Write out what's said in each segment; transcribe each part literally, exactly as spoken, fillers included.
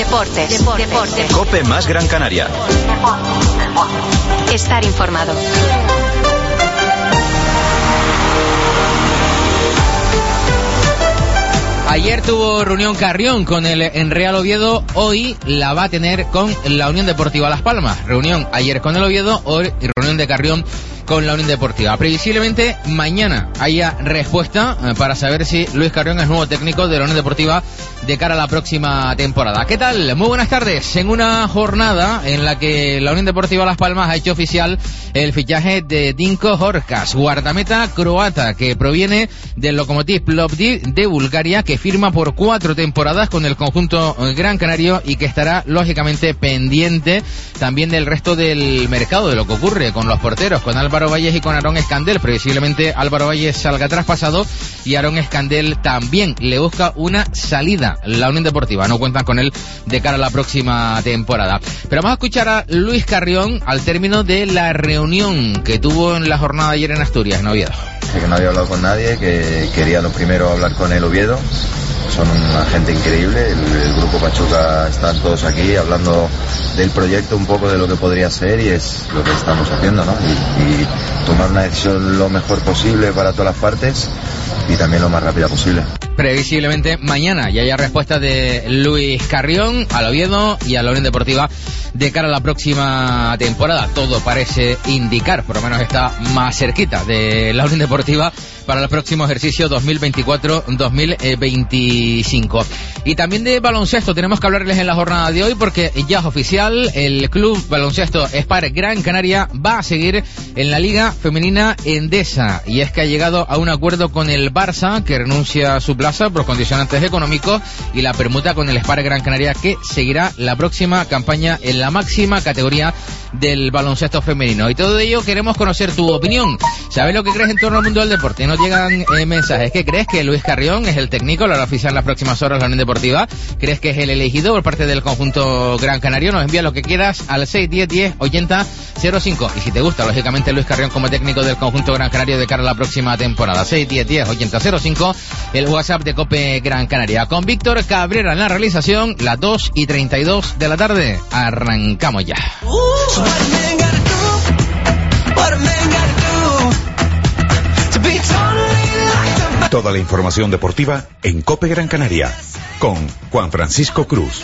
Deportes. Deportes. Deportes. COPE más Gran Canaria. Estar informado. Ayer tuvo reunión Carrión con el en Real Oviedo, hoy la va a tener con la Unión Deportiva Las Palmas. Reunión ayer con el Oviedo, hoy reunión de Carrión con la Unión Deportiva. Previsiblemente mañana haya respuesta para saber si Luis Carrión es nuevo técnico de la Unión Deportiva de cara a la próxima temporada. ¿Qué tal? Muy buenas tardes. En una jornada en la que la Unión Deportiva Las Palmas ha hecho oficial el fichaje de Dinko Horkas, guardameta croata que proviene del Lokomotiv Plovdiv de Bulgaria, que firma por cuatro temporadas con el conjunto gran canario y que estará lógicamente pendiente también del resto del mercado, de lo que ocurre con los porteros, con Álvaro Valles y con Aarón Escandel. Previsiblemente Álvaro Valles salga traspasado y Aarón Escandel también le busca una salida. La Unión Deportiva no cuentan con él de cara a la próxima temporada. Pero vamos a escuchar a Luis Carrión al término de la reunión que tuvo en la jornada de ayer en Asturias, en Oviedo. Que no había hablado con nadie, que quería lo primero hablar con el Oviedo. Son una gente increíble, el, el grupo Pachuca están todos aquí hablando del proyecto, un poco de lo que podría ser, y es lo que estamos haciendo, ¿no? Y, y tomar una decisión lo mejor posible para todas las partes y también lo más rápida posible. Previsiblemente mañana ya haya respuesta de Luis Carrión al Oviedo y a la Unión Deportiva de cara a la próxima temporada. Todo parece indicar, por lo menos está más cerquita de la Unión Deportiva para el próximo ejercicio dos mil veinticuatro dos mil veinticinco. Y también de baloncesto tenemos que hablarles en la jornada de hoy, porque ya es oficial, el club baloncesto Spar Gran Canaria va a seguir en la Liga Femenina Endesa, y es que ha llegado a un acuerdo con el Barça, que renuncia a su plaza por condicionantes económicos, y la permuta con el Spar Gran Canaria, que seguirá la próxima campaña en la máxima categoría del baloncesto femenino. Y todo ello queremos conocer tu opinión. ¿Sabes lo que crees en torno al mundo del deporte? Nos llegan eh, mensajes. ¿Qué crees? ¿Que Luis Carrión es el técnico? ¿Lo hará oficial en las próximas horas la Unión Deportiva? ¿Crees que es el elegido por parte del conjunto Gran Canario? Nos envía lo que quieras al seis diez diez ochenta cero cinco. Y si te gusta, lógicamente, Luis Carrión como técnico del conjunto Gran Canario de cara a la próxima temporada, seis diez diez ochenta cero cinco, el WhatsApp de COPE Gran Canaria. Con Víctor Cabrera en la realización, las dos y treinta y dos de la tarde. Arrancamos ya. Toda la información deportiva en COPE Gran Canaria con Juan Francisco Cruz.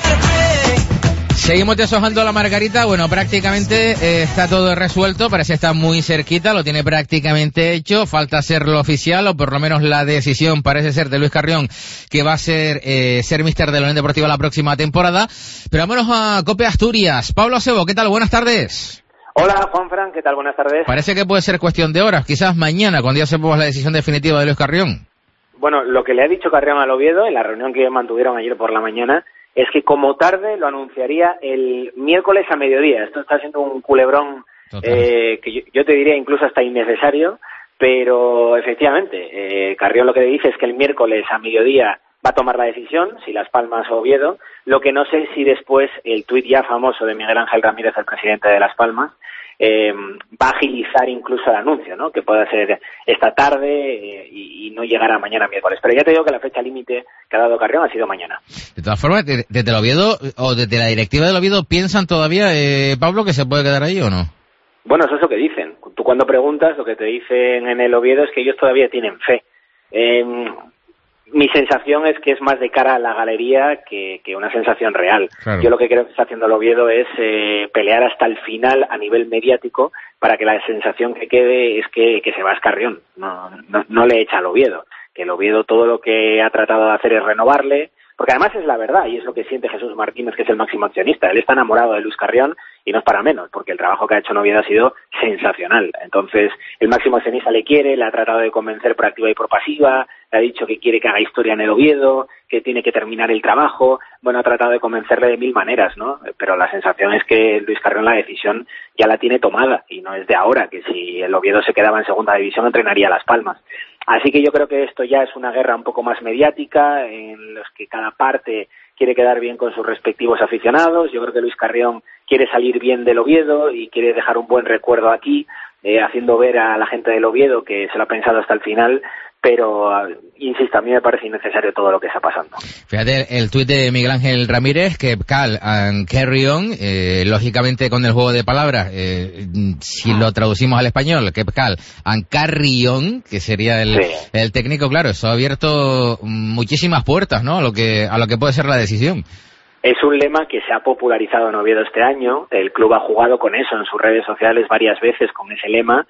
Seguimos deshojando la margarita. Bueno, prácticamente eh, está todo resuelto, parece estar muy cerquita, lo tiene prácticamente hecho, falta hacerlo oficial, o por lo menos la decisión parece ser de Luis Carrión, que va a ser eh, ser míster de la Unión Deportiva la próxima temporada. Pero vámonos a COPE Asturias. Pablo Acebo, ¿qué tal? Buenas tardes. Hola, Juanfran, ¿qué tal? Buenas tardes. Parece que puede ser cuestión de horas, quizás mañana, cuando ya sepamos la decisión definitiva de Luis Carrión. Bueno, lo que le ha dicho Carrión al Oviedo en la reunión que mantuvieron ayer por la mañana es que como tarde lo anunciaría el miércoles a mediodía. Esto está siendo un culebrón eh, que yo, yo te diría incluso hasta innecesario, pero efectivamente, eh, Carrión lo que le dice es que el miércoles a mediodía va a tomar la decisión, si Las Palmas o Oviedo. Lo que no sé es si después el tuit ya famoso de Miguel Ángel Ramírez, el presidente de Las Palmas, eh, va a agilizar incluso el anuncio, ¿no? Que pueda ser esta tarde eh, y, y no llegar a mañana miércoles. Pero ya te digo que la fecha límite que ha dado Carrión ha sido mañana. De todas formas, desde el Oviedo o desde la directiva del Oviedo, ¿piensan todavía, eh, Pablo, que se puede quedar ahí o no? Bueno, eso es lo que dicen. Tú cuando preguntas, lo que te dicen en el Oviedo es que ellos todavía tienen fe. Eh, Mi sensación es que es más de cara a la galería que, que una sensación real. Claro. Yo lo que creo que está haciendo el Oviedo es eh, pelear hasta el final a nivel mediático para que la sensación que quede es que, que se va a Carrión. No, no, no le echa al Oviedo. Que el Oviedo todo lo que ha tratado de hacer es renovarle, porque además es la verdad y es lo que siente Jesús Martínez, que es el máximo accionista. Él está enamorado de Luis Carrión y no es para menos, porque el trabajo que ha hecho en Oviedo ha sido sensacional. Entonces, el máximo accionista le quiere, le ha tratado de convencer por activa y por pasiva, le ha dicho que quiere que haga historia en el Oviedo, que tiene que terminar el trabajo. Bueno, ha tratado de convencerle de mil maneras, ¿no? Pero la sensación es que Luis Carrión la decisión ya la tiene tomada y no es de ahora, que si el Oviedo se quedaba en segunda división entrenaría a Las Palmas. Así que yo creo que esto ya es una guerra un poco más mediática, en los que cada parte quiere quedar bien con sus respectivos aficionados. Yo creo que Luis Carrión quiere salir bien del Oviedo y quiere dejar un buen recuerdo aquí, eh, haciendo ver a la gente del Oviedo que se lo ha pensado hasta el final, pero insisto, a mí me parece innecesario todo lo que está pasando. Fíjate, el tuit de Miguel Ángel Ramírez, que Cal and carry on, eh, lógicamente con el juego de palabras, eh, si lo traducimos al español, que Cal and carry on, que sería el, sí. el técnico, claro, eso ha abierto muchísimas puertas, ¿no?, a lo que, a lo que puede ser la decisión. Es un lema que se ha popularizado en Oviedo este año, el club ha jugado con eso en sus redes sociales varias veces con ese lema.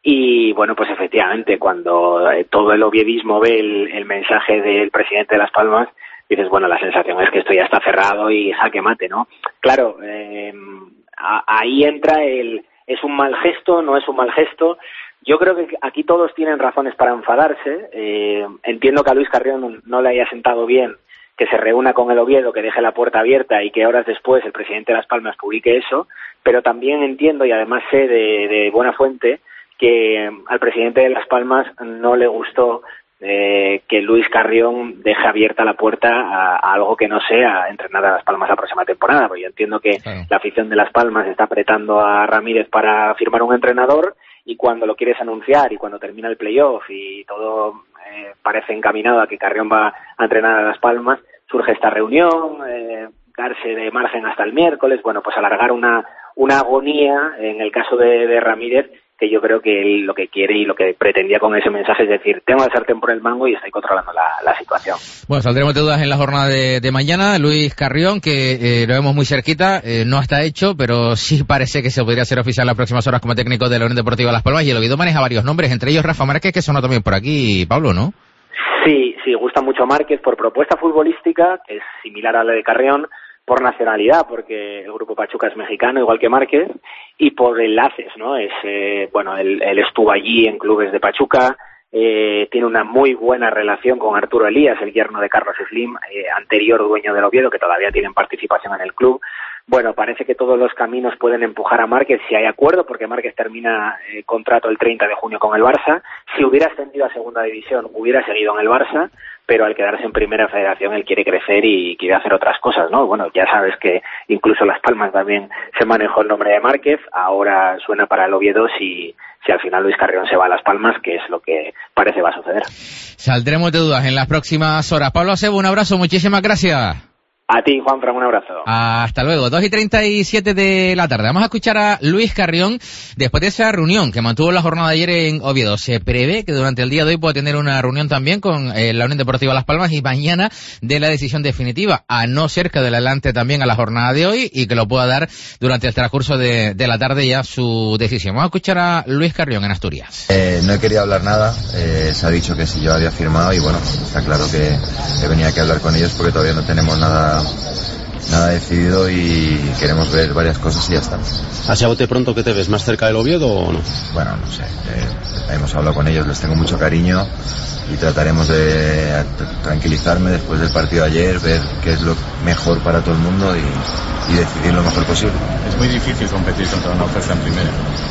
Y bueno, pues efectivamente, cuando eh, todo el oviedismo ve el, el mensaje del presidente de Las Palmas, dices, bueno, la sensación es que esto ya está cerrado y jaque mate, ¿no? Claro, eh, a, ahí entra el, ¿es un mal gesto? ¿No es un mal gesto? Yo creo que aquí todos tienen razones para enfadarse. Eh, entiendo que a Luis Carrión no le haya sentado bien que se reúna con el Oviedo, que deje la puerta abierta y que horas después el presidente de Las Palmas publique eso, pero también entiendo, y además sé de, de buena fuente, que al presidente de Las Palmas no le gustó eh, que Luis Carrión deje abierta la puerta a, a algo que no sea entrenar a Las Palmas la próxima temporada, porque yo entiendo que claro, la afición de Las Palmas está apretando a Ramírez para firmar un entrenador, y cuando lo quieres anunciar y cuando termina el playoff y todo eh, parece encaminado a que Carrión va a entrenar a Las Palmas, surge esta reunión, eh, darse de margen hasta el miércoles, bueno, pues alargar una, una agonía en el caso de, de Ramírez, que yo creo que él lo que quiere y lo que pretendía con ese mensaje es decir, tengo el sartén por el mango y estoy controlando la, la situación. Bueno, saldremos de dudas en la jornada de, de mañana. Luis Carrión, que eh, lo vemos muy cerquita, eh, no está hecho, pero sí parece que se podría hacer oficial las próximas horas como técnico de la Unión Deportiva Las Palmas, y el Oviedo maneja varios nombres, entre ellos Rafa Márquez, que sonó también por aquí, Pablo, ¿no? Sí, sí, gusta mucho Márquez por propuesta futbolística, que es similar a la de Carrión, por nacionalidad, porque el Grupo Pachuca es mexicano, igual que Márquez, y por enlaces, ¿no? Es, eh, bueno, él, él estuvo allí en clubes de Pachuca, eh, tiene una muy buena relación con Arturo Elías, el yerno de Carlos Slim, eh, anterior dueño del Oviedo, que todavía tienen participación en el club. Bueno, parece que todos los caminos pueden empujar a Márquez si hay acuerdo, porque Márquez termina eh, contrato el treinta de junio con el Barça. Si hubiera ascendido a segunda división, hubiera seguido en el Barça, pero al quedarse en primera federación él quiere crecer y quiere hacer otras cosas, ¿no? Bueno, ya sabes que incluso Las Palmas también se manejó el nombre de Márquez, ahora suena para el Oviedo si, si al final Luis Carrión se va a Las Palmas, que es lo que parece va a suceder. Saldremos de dudas en las próximas horas. Pablo Acebo, un abrazo, muchísimas gracias. A ti, Juanfran, un abrazo. Hasta luego. dos y treinta y siete de la tarde. Vamos a escuchar a Luis Carrión después de esa reunión que mantuvo la jornada de ayer en Oviedo. Se prevé que durante el día de hoy pueda tener una reunión también con eh, la Unión Deportiva Las Palmas y mañana de la decisión definitiva, a no ser que adelante también a la jornada de hoy y que lo pueda dar durante el transcurso de, de la tarde ya su decisión. Vamos a escuchar a Luis Carrión en Asturias. Eh, no he querido hablar nada. Eh, se ha dicho que si yo había firmado y bueno, está claro que, que venía que hablar con ellos porque todavía no tenemos nada nada decidido y queremos ver varias cosas y ya está. ¿Hacia bote pronto que te ves? ¿Más cerca del Oviedo o no? Bueno, no sé. Eh, hemos hablado con ellos, les tengo mucho cariño y trataremos de tranquilizarme después del partido de ayer, ver qué es lo mejor para todo el mundo y, y decidir lo mejor posible. Es muy difícil competir contra una oferta en primera.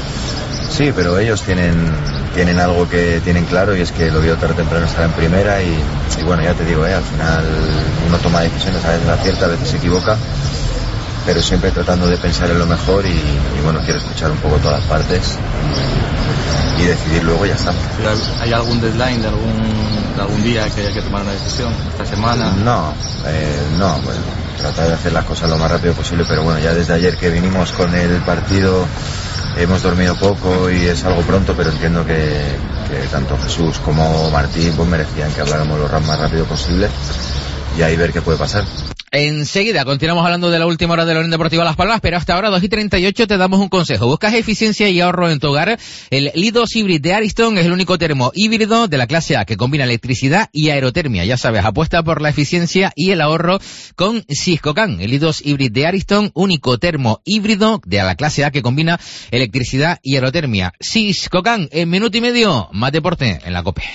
Sí, pero ellos tienen tienen algo que tienen claro y es que el Oviedo tarde o temprano estará en primera y, y bueno, ya te digo, eh, al final uno toma decisiones, a veces acierta, a veces se equivoca, pero siempre tratando de pensar en lo mejor y, y bueno, quiero escuchar un poco todas las partes y, y decidir luego y ya está. ¿Hay algún deadline de algún, de algún día que haya que tomar una decisión esta semana? No, eh, no, bueno, tratar de hacer las cosas lo más rápido posible, pero bueno, ya desde ayer que vinimos con el partido hemos dormido poco y es algo pronto, pero entiendo que, que tanto Jesús como Martín pues merecían que habláramos lo más rápido posible y ahí ver qué puede pasar. Enseguida continuamos hablando de la última hora de la Unión Deportiva Las Palmas, pero hasta ahora dos y treinta y ocho te damos un consejo. ¿Buscas eficiencia y ahorro en tu hogar? El Lidos Hybrid de Ariston es el único termo híbrido de la clase A que combina electricidad y aerotermia. Ya sabes, apuesta por la eficiencia y el ahorro con Siscocan. El Lidos Hybrid de Ariston, único termo híbrido de la clase A que combina electricidad y aerotermia. Siscocan, en minuto y medio, más deporte en la COPE.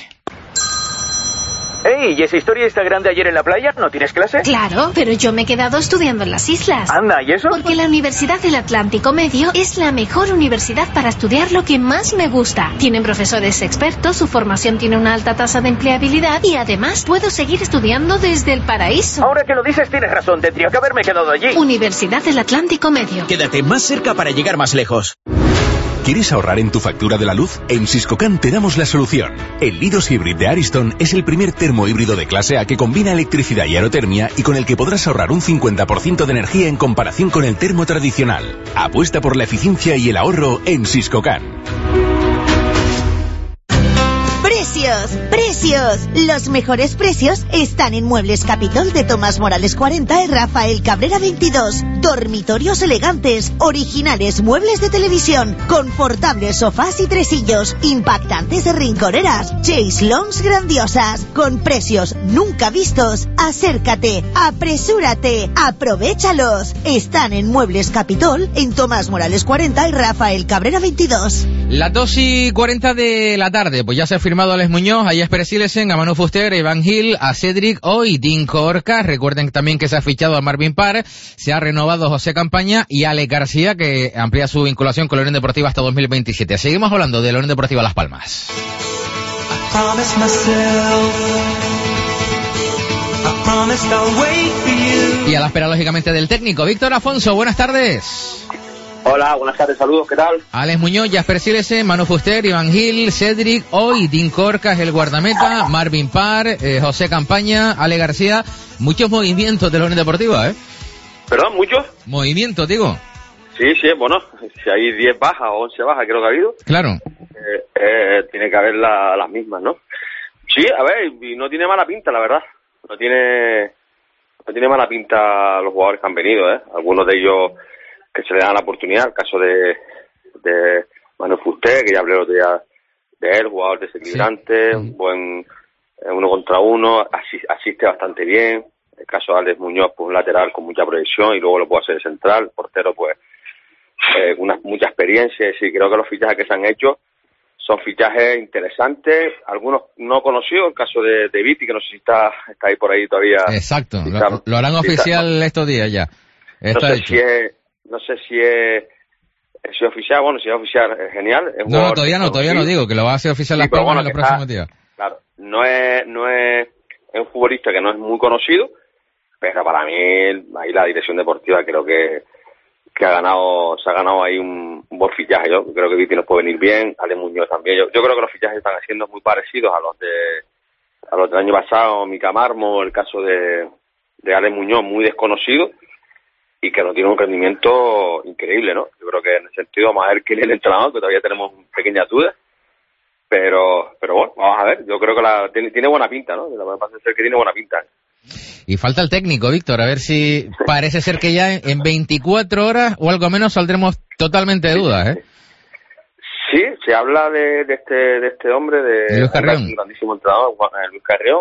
Ey, ¿y esa historia está grande ayer en la playa? ¿No tienes clase? Claro, pero yo me he quedado estudiando en las islas. Anda, ¿y eso? Porque la Universidad del Atlántico Medio es la mejor universidad para estudiar lo que más me gusta. Tienen profesores expertos, su formación tiene una alta tasa de empleabilidad y además puedo seguir estudiando desde el paraíso. Ahora que lo dices tienes razón, tendría que haberme quedado allí. Universidad del Atlántico Medio. Quédate más cerca para llegar más lejos. ¿Quieres ahorrar en tu factura de la luz? En Siscocan te damos la solución. El Lidos Hybrid de Ariston es el primer termohíbrido de clase A que combina electricidad y aerotermia y con el que podrás ahorrar un cincuenta por ciento de energía en comparación con el termo tradicional. Apuesta por la eficiencia y el ahorro en Siscocan. ¡Precios! ¡Precios! Los mejores precios están en Muebles Capitol de Tomás Morales cuarenta y Rafael Cabrera veintidós. Dormitorios elegantes, originales muebles de televisión, confortables sofás y tresillos, impactantes rinconeras, chaiselongs grandiosas, con precios nunca vistos. Acércate, apresúrate, aprovéchalos. Están en Muebles Capitol en Tomás Morales cuarenta y Rafael Cabrera veintidós. Las dos y cuarenta de la tarde, pues ya se ha firmado Alex Muñoz, a Jesper Silesen, a Manu Fuster, a Iván Gil, a Cedric Oy, Dinko Orca. Recuerden también que se ha fichado a Marvin Parr, se ha renovado José Campaña y Ale García, que amplía su vinculación con la Unión Deportiva hasta dos mil veintisiete. Seguimos hablando de la Unión Deportiva Las Palmas. Y a la espera, lógicamente, del técnico. Víctor Afonso, buenas tardes. Hola, buenas tardes, saludos, ¿qué tal? Alex Muñoz, Jesper Silesen, Manu Fuster, Iván Gil, Cedric Oy, Dinko Orca es el guardameta, Marvin Parr, eh, José Campaña, Ale García. Muchos movimientos de la Unión Deportiva, ¿eh? ¿Perdón, muchos? Movimientos, digo. Sí, sí, bueno, si hay diez bajas o once bajas, creo que ha habido. Claro. Eh, eh, tiene que haber la, las mismas, ¿no? Sí, a ver, y no tiene mala pinta, la verdad. No tiene, no tiene mala pinta los jugadores que han venido, ¿eh? Algunos de ellos que se le dan la oportunidad, el caso de, de Manuel Fuster, que ya hablé el otro día de él, jugador desequilibrante, sí. Buen eh, uno contra uno, así, asiste bastante bien. El caso de Alex Muñoz, pues un lateral con mucha proyección y luego lo puede hacer central, portero pues eh, una, mucha experiencia. Y sí, creo que los fichajes que se han hecho son fichajes interesantes, algunos no conocidos, el caso de, de Viti, que no sé si está, está ahí por ahí todavía. Exacto, si lo, está, lo harán si oficial está, no, estos días ya. Está no sé hecho. si es, no sé si es, si es oficial, bueno, si es oficial, es genial. Es no, no, todavía no, todavía no digo, que lo va a hacer oficial sí, Las Palmas bueno, en los próximos está, días. Claro, no es, no es, es un futbolista que no es muy conocido, pero para mí, ahí la dirección deportiva creo que, que ha ganado, se ha ganado ahí un, un buen fichaje. Yo creo que Viti nos puede venir bien, Ale Muñoz también. Yo, yo creo que los fichajes están haciendo muy parecidos a los de, a los del año pasado, Mica Marmo, el caso de, de Ale Muñoz, muy desconocido, y que no tiene un rendimiento increíble, ¿no? Yo creo que en ese sentido vamos a ver quién es el entrenador, que todavía tenemos pequeñas dudas, pero, pero bueno, vamos a ver. Yo creo que la, tiene, tiene buena pinta, ¿no? La verdad parece ser que tiene buena pinta. Y falta el técnico, Víctor, a ver si parece ser que ya en veinticuatro horas o algo menos saldremos totalmente de dudas, ¿eh? Sí, se habla de, de este de este hombre, de Luis Carrión, un grandísimo entrenador, Luis Carrión.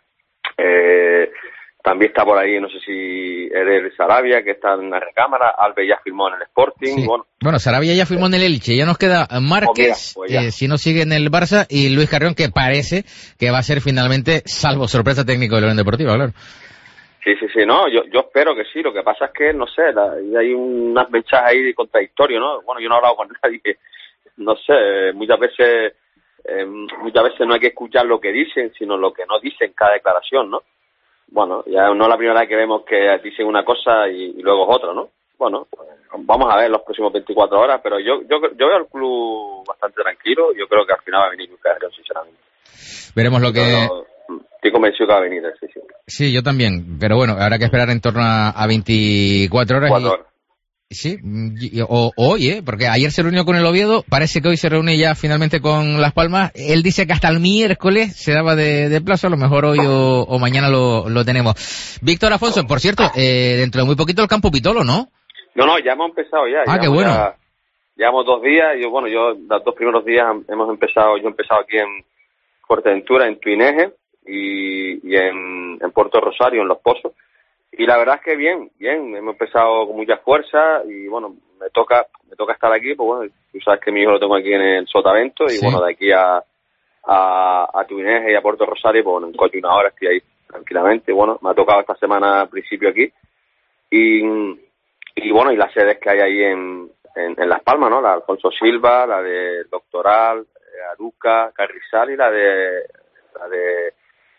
Eh, también está por ahí, no sé si Eder Sarabia, que está en la recámara. Alves ya firmó en el Sporting. Sí. Bueno, bueno, Sarabia ya firmó en el Elche. Ya nos queda Márquez, oh, mira, pues eh, si no sigue en el Barça, y Luis Carrión, que parece que va a ser finalmente, salvo sorpresa, técnico de la Unión Deportiva, claro. Sí, sí, sí, no, yo yo espero que sí. Lo que pasa es que, no sé, la, hay unas mensajes ahí contradictorios, ¿no? Bueno, yo no he hablado con nadie, no sé, muchas veces eh, muchas veces no hay que escuchar lo que dicen, sino lo que no dicen cada declaración, ¿no? Bueno, ya no es la primera vez que vemos que dicen una cosa y, y luego es otra, ¿no? Bueno, pues, vamos a ver los próximos veinticuatro horas, pero yo yo yo veo al club bastante tranquilo. Yo creo que al final va a venir Luis Carrión, sinceramente. Veremos lo que... No, estoy convencido que va a venir, sí, sí. Sí, yo también, pero bueno, habrá que esperar en torno a, a veinticuatro horas. Cuatro horas. Y, sí, y, o hoy, ¿eh? Porque ayer se reunió con el Oviedo, parece que hoy se reúne ya finalmente con Las Palmas. Él dice que hasta el miércoles se daba de, de plazo, a lo mejor hoy o, o mañana lo, lo tenemos. Víctor Afonso, por cierto, eh, dentro de muy poquito el Campo Pitolo, ¿no? No, no, ya hemos empezado ya. Ah, qué bueno. Ya, llevamos dos días, y yo, bueno, yo los dos primeros días hemos empezado, yo he empezado aquí en Fuerteventura, en Tuineje, y, y en, en Puerto Rosario, en Los Pozos. Y la verdad es que bien, bien, hemos empezado con mucha fuerza y bueno, me toca me toca estar aquí, pues bueno, tú sabes que mi hijo lo tengo aquí en el Sotavento y sí. Bueno, de aquí a a, a Tuineje y a Puerto Rosario, pues bueno, en coche una hora estoy ahí tranquilamente. Bueno, me ha tocado esta semana al principio aquí y, y bueno, y las sedes que hay ahí en, en, en Las Palmas, ¿no? La de Alfonso Silva, la de Doctoral, Aruca, Carrizal y la de la de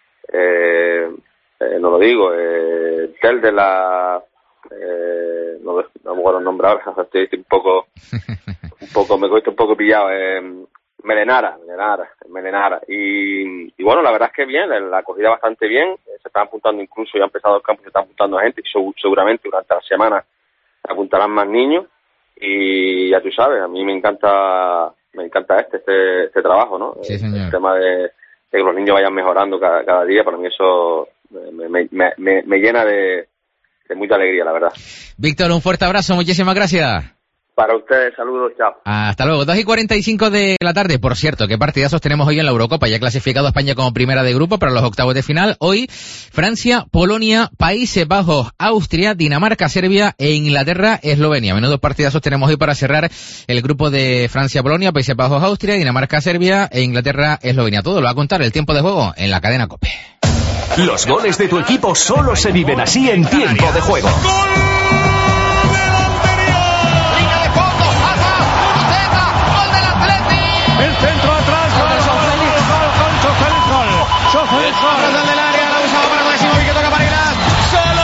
eh, Eh, no lo digo, eh, Tel de la, eh, no, no me acuerdo el nombre ahora, estoy un poco, un poco, me cuesta un poco pillado, eh, Melenara, Melenara, Melenara. Y, y bueno, la verdad es que bien, la acogida bastante bien, se están apuntando incluso, ya han empezado los campos, se están apuntando gente, y seguramente durante la semana se apuntarán más niños, y ya tú sabes, a mí me encanta, me encanta este, este, este trabajo, ¿no? Sí, señor. El tema de, de que los niños vayan mejorando cada, cada día, para mí eso me, me, me, me, me llena de, de mucha alegría, la verdad. Víctor, un fuerte abrazo, muchísimas gracias. Para ustedes, saludos, chao. Hasta luego, dos y cuarenta y cinco de la tarde. Por cierto, qué partidazos tenemos hoy en la Eurocopa. Ya clasificado España como primera de grupo para los octavos de final. Hoy, Francia, Polonia, Países Bajos, Austria, Dinamarca, Serbia e Inglaterra, Eslovenia. Menudos partidazos tenemos hoy para cerrar el grupo de Francia, Polonia, Países Bajos, Austria, Dinamarca, Serbia e Inglaterra, Eslovenia. Todo lo va a contar el tiempo de juego en la cadena COPE. Los goles de tu equipo solo se viven así en tiempo de juego. El centro atrás, gol, gol, gol, Sofelis, gol. Sofelis, gol. Atrás del área, la usaba para Máximo, que toca para Iglás. ¡Solo!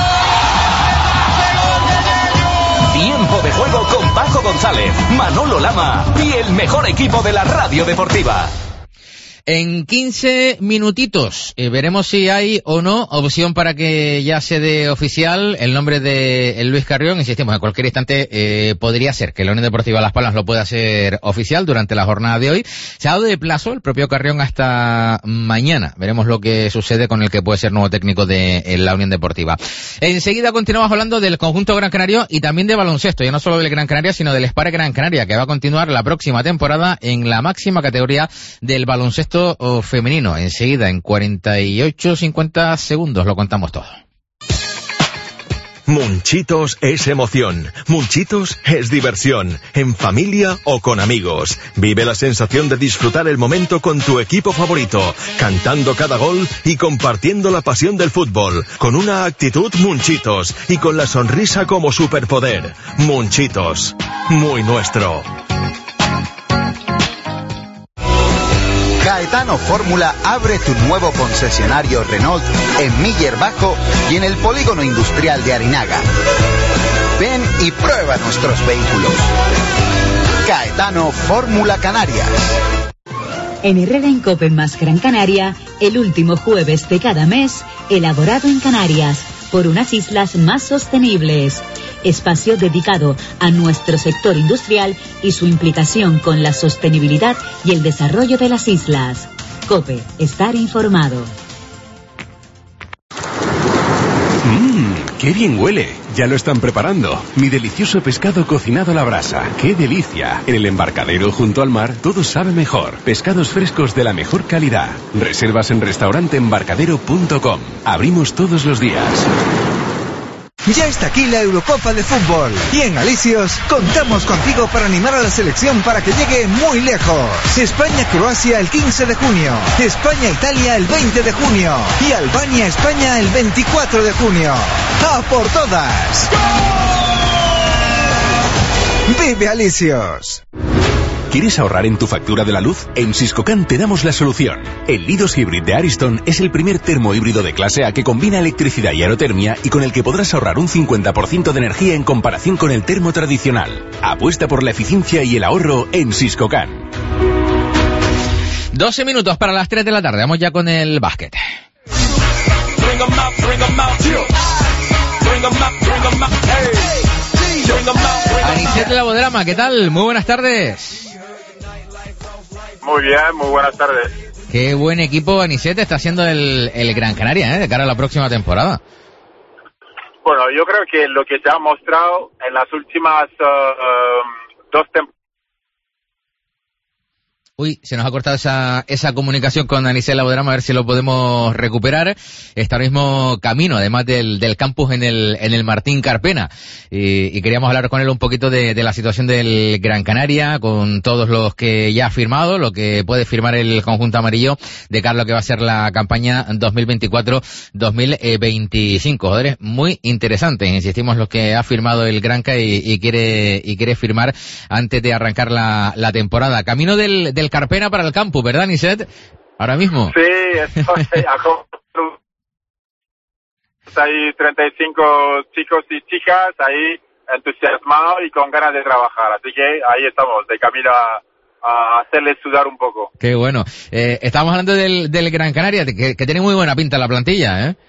Tiempo de juego con Paco González, Manolo Lama y el mejor equipo de la radio deportiva. En quince minutitos eh, veremos si hay o no opción para que ya se dé oficial el nombre de Luis Carrión. Insistimos, en cualquier instante eh, podría ser que la Unión Deportiva Las Palmas lo pueda hacer oficial durante la jornada de hoy. Se ha dado de plazo el propio Carrión hasta mañana. Veremos lo que sucede con el que puede ser nuevo técnico de eh, la Unión Deportiva. Enseguida continuamos hablando del conjunto Gran Canario y también de baloncesto, ya no solo del Gran Canaria, sino del Spar Gran Canaria, que va a continuar la próxima temporada en la máxima categoría del baloncesto femenino. Enseguida, en cuarenta y ocho cincuenta segundos, lo contamos todo. Munchitos es emoción, Munchitos es diversión, en familia o con amigos. Vive la sensación de disfrutar el momento con tu equipo favorito, cantando cada gol y compartiendo la pasión del fútbol, con una actitud Munchitos y con la sonrisa como superpoder. Munchitos, muy nuestro. Gaetano Fórmula abre tu nuevo concesionario Renault en Miller Bajo y en el polígono industrial de Arinaga. Ven y prueba nuestros vehículos. Gaetano Fórmula Canarias. En Herrera en Cope más Gran Canaria, el último jueves de cada mes, elaborado en Canarias, por unas islas más sostenibles. Espacio dedicado a nuestro sector industrial y su implicación con la sostenibilidad y el desarrollo de las islas. COPE, estar informado. Mmm, qué bien huele. Ya lo están preparando. Mi delicioso pescado cocinado a la brasa. ¡Qué delicia! En el embarcadero junto al mar todo sabe mejor. Pescados frescos de la mejor calidad. Reservas en restaurante embarcadero punto com. Abrimos todos los días. Ya está aquí la Eurocopa de fútbol y en Alicios contamos contigo para animar a la selección para que llegue muy lejos. España-Croacia el quince de junio, España-Italia el veinte de junio y Albania-España el veinticuatro de junio. ¡A por todas! ¡Vive Alicios! ¿Quieres ahorrar en tu factura de la luz? En Siscocan te damos la solución. El Lidos Hybrid de Ariston es el primer termo híbrido de clase A que combina electricidad y aerotermia y con el que podrás ahorrar un cincuenta por ciento de energía en comparación con el termo tradicional. Apuesta por la eficiencia y el ahorro en Siscocan. doce minutos para las tres de la tarde. Vamos ya con el básquet. Anicet Labodrama, ¿qué tal? Muy buenas tardes. Muy bien, muy buenas tardes. Qué buen equipo Anicet está haciendo el, el Gran Canaria, ¿eh? De cara a la próxima temporada. Bueno, yo creo que lo que se ha mostrado en las últimas uh, uh, dos temporadas. Uy, se nos ha cortado esa, esa comunicación con Anicet Labodrama, a ver si lo podemos recuperar. Está ahora mismo camino, además del, del campus en el, en el Martín Carpena. Y, y queríamos hablar con él un poquito de, de la situación del Gran Canaria, con todos los que ya ha firmado, lo que puede firmar el conjunto amarillo de cara a lo que va a ser la campaña dos mil veinticuatro dos mil veinticinco. Joder, muy interesante. Insistimos, lo que ha firmado el Granca y, y quiere, y quiere firmar antes de arrancar la, la temporada. Camino del, del Carpena para el campus, ¿verdad, Anicet? Ahora mismo. Sí, estoy hay treinta y cinco chicos y chicas ahí entusiasmado y con ganas de trabajar. Así que ahí estamos, de camino a, a hacerles sudar un poco. Qué bueno. Eh, estamos hablando del, del Gran Canaria, que, que tiene muy buena pinta la plantilla, ¿eh?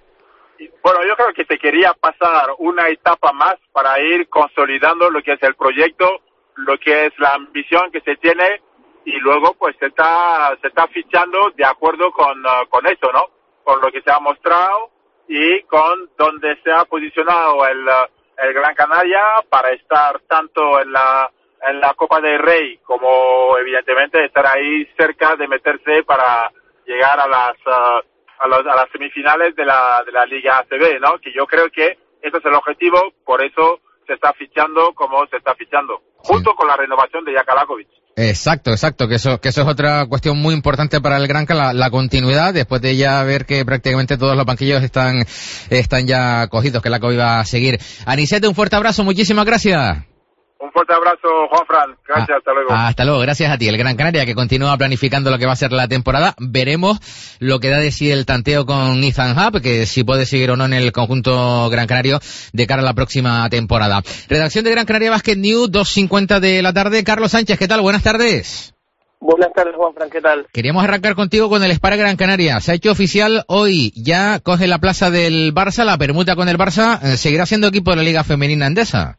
Bueno, yo creo que se quería pasar una etapa más para ir consolidando lo que es el proyecto, lo que es la ambición que se tiene, y luego pues se está se está fichando de acuerdo con, uh, con eso, ¿no? Con lo que se ha mostrado y con donde se ha posicionado el, uh, el Gran Canaria para estar tanto en la en la Copa del Rey como evidentemente estar ahí cerca de meterse para llegar a las uh, a, los, a las semifinales de la de la Liga A C B, ¿no? Que yo creo que ese es el objetivo, por eso se está fichando como se está fichando, sí, junto con la renovación de Jaka Lakovic. Exacto, exacto, que eso que eso es otra cuestión muy importante para el Granca, la, la continuidad, después de ya ver que prácticamente todos los banquillos están están ya cogidos, que Lakovic va a seguir. Anicete, un fuerte abrazo, muchísimas gracias. Un fuerte abrazo, Juanfran. Gracias, ah, hasta luego. Hasta luego, gracias a ti. El Gran Canaria, que continúa planificando lo que va a ser la temporada. Veremos lo que da de sí el tanteo con Ethan Happ, que si puede seguir o no en el conjunto Gran Canario de cara a la próxima temporada. Redacción de Gran Canaria Basket News, dos cincuenta de la tarde. Carlos Sánchez, ¿qué tal? Buenas tardes. Buenas tardes, Juanfran, ¿qué tal? Queríamos arrancar contigo con el Spar Gran Canaria. Se ha hecho oficial hoy, ya coge la plaza del Barça, la permuta con el Barça. ¿Seguirá siendo equipo de la Liga Femenina Endesa?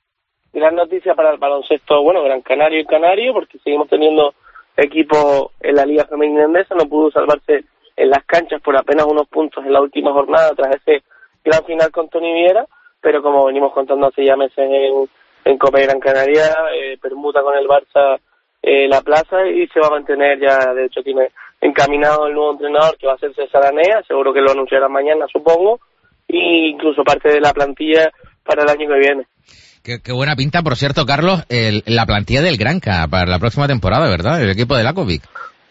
Gran noticia para el baloncesto, bueno, Gran Canario y Canario, porque seguimos teniendo equipo en la Liga Femenina Endesa. No pudo salvarse en las canchas por apenas unos puntos en la última jornada tras ese gran final con Tony Viera, pero como venimos contando hace ya meses en, en Copa Gran Canaria, eh, permuta con el Barça eh, la plaza y se va a mantener ya. De hecho tiene encaminado el nuevo entrenador, que va a ser César Anea, seguro que lo anunciará mañana, supongo, e incluso parte de la plantilla para el año que viene. Qué, qué buena pinta, por cierto, Carlos, el, la plantilla del Granca para la próxima temporada, ¿verdad? El equipo de Lakovic.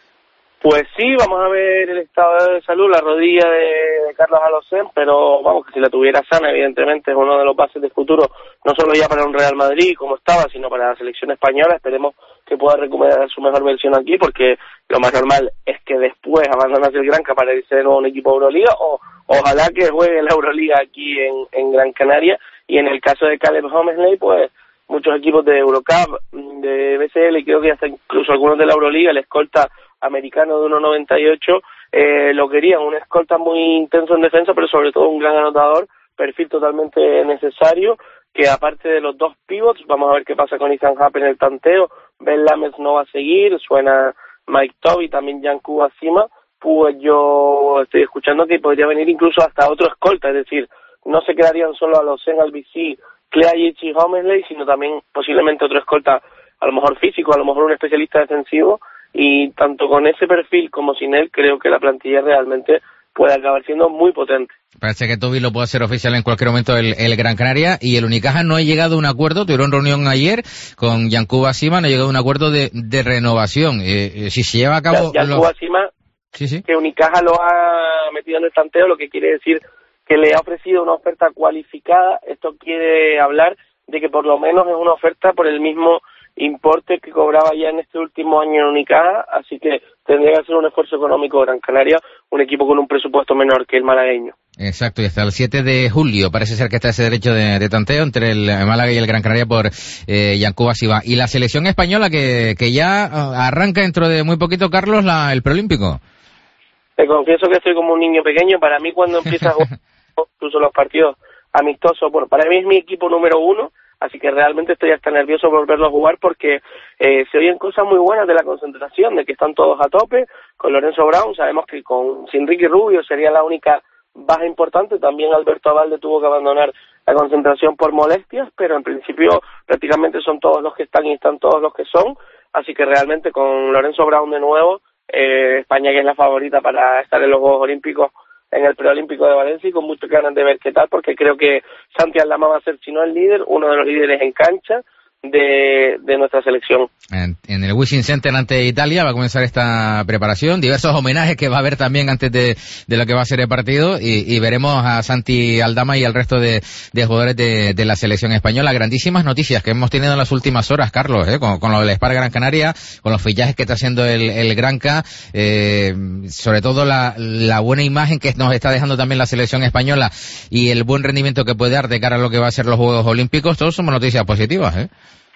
Pues sí, vamos a ver el estado de salud, la rodilla de, de Carlos Alocén, pero vamos, que si la tuviera sana, evidentemente es uno de los bases de futuro, no solo ya para un Real Madrid como estaba, sino para la selección española. Esperemos que pueda recuperar su mejor versión aquí, porque lo más normal es que después abandonase el Granca para irse de nuevo a un equipo de Euroliga, o ojalá que juegue la Euroliga aquí en, en Gran Canaria. Y en el caso de Caleb Homesley, pues muchos equipos de Eurocup, de B C L, y creo que hasta incluso algunos de la Euroliga, el escolta americano de uno noventa y ocho, eh, lo querían, un escolta muy intenso en defensa, pero sobre todo un gran anotador, perfil totalmente necesario, que aparte de los dos pivots, vamos a ver qué pasa con Ethan Happ en el tanteo. Ben Lammers no va a seguir, suena Mike Toby, también Yanku Asima, pues yo estoy escuchando que podría venir incluso hasta otro escolta, es decir, no se quedarían solo a los Zen, al B C, Kleajic y Homesley, sino también posiblemente otro escolta, a lo mejor físico, a lo mejor un especialista defensivo, y tanto con ese perfil como sin él, creo que la plantilla realmente puede acabar siendo muy potente. Parece que Toby lo puede hacer oficial en cualquier momento el, el Gran Canaria, y el Unicaja no ha llegado a un acuerdo. Tuvieron reunión ayer con Yankuba Asima, no ha llegado a un acuerdo de, de renovación. Eh, eh, si se lleva a cabo... Yankuba Asima, sí, sí, que Unicaja lo ha metido en el tanteo, lo que quiere decir que le ha ofrecido una oferta cualificada. Esto quiere hablar de que por lo menos es una oferta por el mismo importe que cobraba ya en este último año en Unicaja, así que tendría que hacer un esfuerzo económico Gran Canaria, un equipo con un presupuesto menor que el malagueño. Exacto, y hasta el siete de julio parece ser que está ese derecho de, de tanteo entre el Málaga y el Gran Canaria por eh, Yankuba Asima. Y la selección española que, que ya arranca dentro de muy poquito, Carlos, la, el preolímpico. Te confieso que estoy como un niño pequeño. Para mí, cuando empieza a jugar incluso los partidos amistosos, bueno, para mí es mi equipo número uno, así que realmente estoy hasta nervioso por verlo jugar, porque eh, se oyen cosas muy buenas de la concentración, de que están todos a tope. Con Lorenzo Brown sabemos que con sin Ricky Rubio sería la única baja importante. También Alberto Abalde tuvo que abandonar la concentración por molestias, pero en principio prácticamente son todos los que están y están todos los que son, así que realmente con Lorenzo Brown de nuevo, eh, España, que es la favorita para estar en los Juegos Olímpicos, en el preolímpico de Valencia, y con muchas ganas de ver qué tal, porque creo que Santi Aldama va a ser, si no el líder, uno de los líderes en cancha. de, de nuestra selección. En, en el Wishing Center ante Italia va a comenzar esta preparación, diversos homenajes que va a haber también antes de, de lo que va a ser el partido, y, y veremos a Santi Aldama y al resto de, de jugadores de, de la selección española. Grandísimas noticias que hemos tenido en las últimas horas, Carlos, ¿eh? con, con lo del Spar Gran Canaria, con los fichajes que está haciendo el, el Granca, eh, sobre todo la, la buena imagen que nos está dejando también la selección española y el buen rendimiento que puede dar de cara a lo que va a ser los Juegos Olímpicos. Todos somos noticias positivas, ¿eh?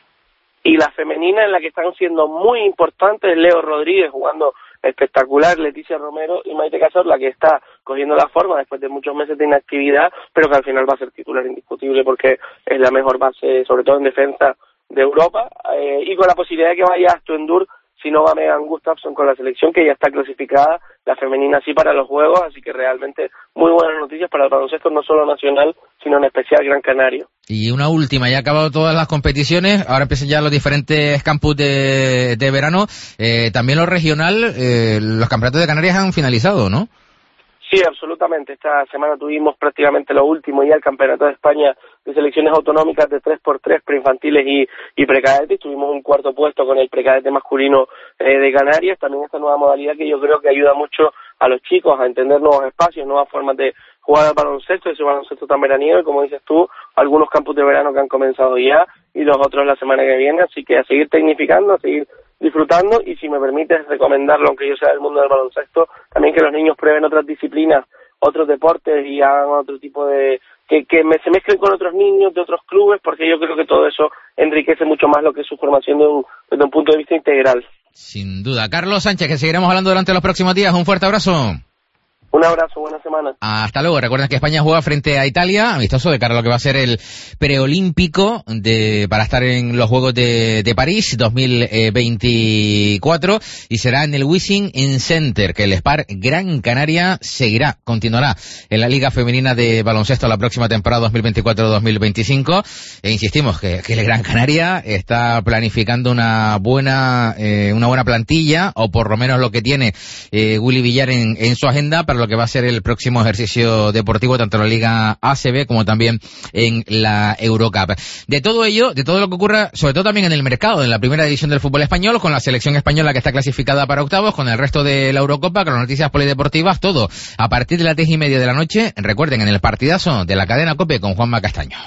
Y la femenina en la que están siendo muy importantes, Leo Rodríguez jugando espectacular, Leticia Romero y Maite Cazorla, que está cogiendo la forma después de muchos meses de inactividad, pero que al final va a ser titular indiscutible porque es la mejor base, sobre todo en defensa, de Europa, eh, y con la posibilidad de que vaya Astoendur, si no va Megan Gustafsson con la selección, que ya está clasificada, la femenina sí para los Juegos, así que realmente muy buenas noticias para el baloncesto, no solo nacional, sino en especial Gran Canaria. Y una última, ya ha acabado todas las competiciones, ahora empiezan ya los diferentes campus de, de verano, eh, también lo regional, eh, los campeonatos de Canarias han finalizado, ¿no? Sí, absolutamente. Esta semana tuvimos prácticamente lo último ya, el Campeonato de España de selecciones autonómicas de tres por tres preinfantiles y, y precadetes. Tuvimos un cuarto puesto con el precadete masculino eh, de Canarias. También esta nueva modalidad que yo creo que ayuda mucho a los chicos a entender nuevos espacios, nuevas formas de jugar al baloncesto, ese baloncesto tan veraniego, y como dices tú, algunos campus de verano que han comenzado ya y los otros la semana que viene. Así que a seguir tecnificando, a seguir disfrutando, y si me permites recomendarlo, aunque yo sea del mundo del baloncesto, también que los niños prueben otras disciplinas, otros deportes y hagan otro tipo de... que, que me, se mezclen con otros niños de otros clubes, porque yo creo que todo eso enriquece mucho más lo que es su formación de un, desde un punto de vista integral. Sin duda. Carlos Sánchez, que seguiremos hablando durante los próximos días. Un fuerte abrazo. Un abrazo, buena semana. Hasta luego. Recuerden que España juega frente a Italia, amistoso de cara a lo que va a ser el preolímpico de, para estar en los Juegos de, de París dos mil veinticuatro, y será en el Wishing Center que el Spar Gran Canaria seguirá, continuará en la Liga Femenina de Baloncesto la próxima temporada dos mil veinticuatro dos mil veinticinco, e insistimos que, que el Gran Canaria está planificando una buena eh, una buena plantilla, o por lo menos lo que tiene eh, Willy Villar en, en su agenda para lo que va a ser el próximo ejercicio deportivo, tanto en la Liga A C B como también en la Eurocup. De todo ello, de todo lo que ocurra, sobre todo también en el mercado, en la primera división del fútbol español, con la selección española que está clasificada para octavos, con el resto de la Eurocopa, con las noticias polideportivas, todo a partir de las diez y media de la noche. Recuerden, en el partidazo de la cadena COPE con Juanma Castaño.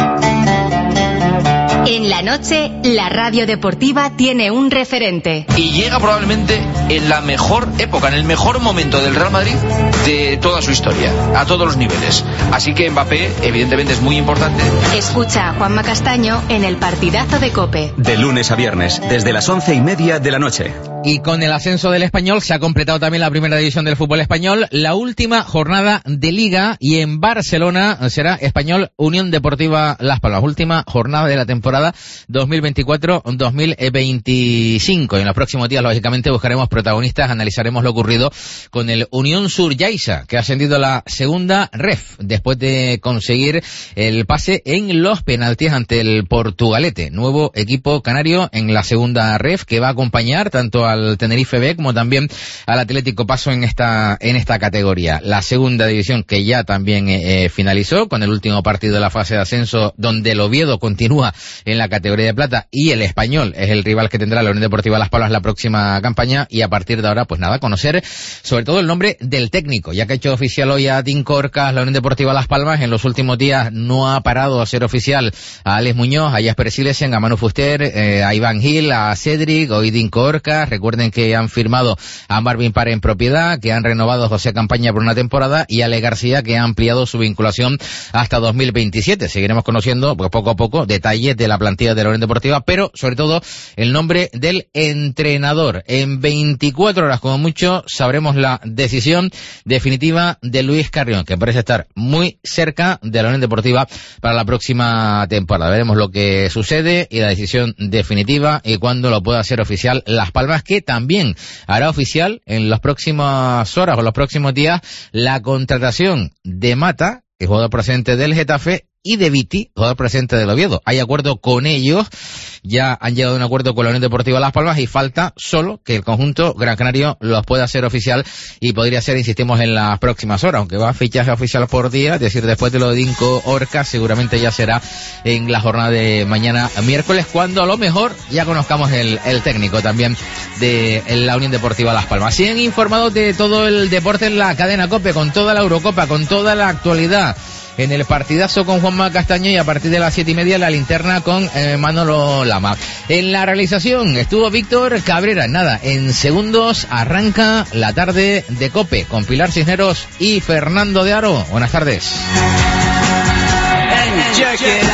En la noche, la radio deportiva tiene un referente. Y llega probablemente en la mejor época, en el mejor momento del Real Madrid de toda su historia, a todos los niveles. Así que Mbappé, evidentemente, es muy importante. Escucha a Juanma Castaño en el partidazo de COPE. De lunes a viernes, desde las once y media de la noche. Y con el ascenso del Español se ha completado también la primera división del fútbol español, la última jornada de Liga, y en Barcelona será Español Unión Deportiva Las Palmas, última jornada de la temporada dos mil veinticuatro dos mil veinticinco. Y en los próximos días, lógicamente, buscaremos protagonistas, analizaremos lo ocurrido con el Unión Sur Yaiza, que ha ascendido a la segunda ref después de conseguir el pase en los penaltis ante el Portugalete, nuevo equipo canario en la segunda ref, que va a acompañar tanto al Tenerife B como también al Atlético Paso en esta en esta categoría. La segunda división, que ya también eh, finalizó con el último partido de la fase de ascenso, donde el Oviedo continúa en la categoría de plata y el Español es el rival que tendrá la Unión Deportiva Las Palmas la próxima campaña. Y a partir de ahora, pues nada, conocer sobre todo el nombre del técnico, ya que ha hecho oficial hoy a Tim Corcas la Unión Deportiva Las Palmas. En los últimos días no ha parado a ser oficial a Alex Muñoz, a Jasper Silesen, a Manu Fuster, eh, a Iván Gil, a Cedric, hoy Tim Corcas. Recuerden que han firmado a Marvin Paré en propiedad, que han renovado a José Campaña por una temporada, y a Ale García, que ha ampliado su vinculación hasta dos mil veintisiete. Seguiremos conociendo, pues poco a poco, detalles de la plantilla de la Unión Deportiva, pero sobre todo el nombre del entrenador. En veinticuatro horas como mucho sabremos la decisión definitiva de Luis Carrión, que parece estar muy cerca de la Unión Deportiva para la próxima temporada. Veremos lo que sucede y la decisión definitiva y cuándo lo pueda hacer oficial Las Palmas, que también hará oficial en las próximas horas o los próximos días la contratación de Mata, que jugador procedente del Getafe, y de Viti, jugador presente del Oviedo. Hay acuerdo con ellos, ya han llegado a un acuerdo con la Unión Deportiva Las Palmas y falta solo que el conjunto Gran Canario los pueda hacer oficial y podría ser, insistimos, en las próximas horas, aunque va a fichaje oficial por día, es decir, después de lo de Dinko Orca, seguramente ya será en la jornada de mañana miércoles, cuando a lo mejor ya conozcamos el, el técnico también de la Unión Deportiva Las Palmas. Siguen informados de todo el deporte en la cadena COPE, con toda la Eurocopa, con toda la actualidad. En el partidazo con Juanma Castaño y a partir de las siete y media la linterna con eh, Manolo Lama. En la realización estuvo Víctor Cabrera. Nada, en segundos arranca la tarde de COPE con Pilar Cisneros y Fernando de Aro. Buenas tardes. Check it.